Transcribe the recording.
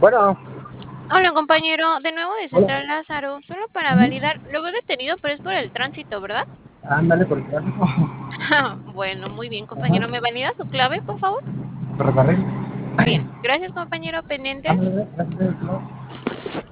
Bueno, Hola compañero, de nuevo de hola. Central Lázaro, solo para Ujú. validar, lo veo detenido, pero es por el tránsito, ¿verdad? Ándale por el tráfico. Bueno, muy bien Ajá. compañero, ¿me valida su clave, por favor? Ferrocarril. Bien, gracias compañero, pendiente. Ándale, gracias.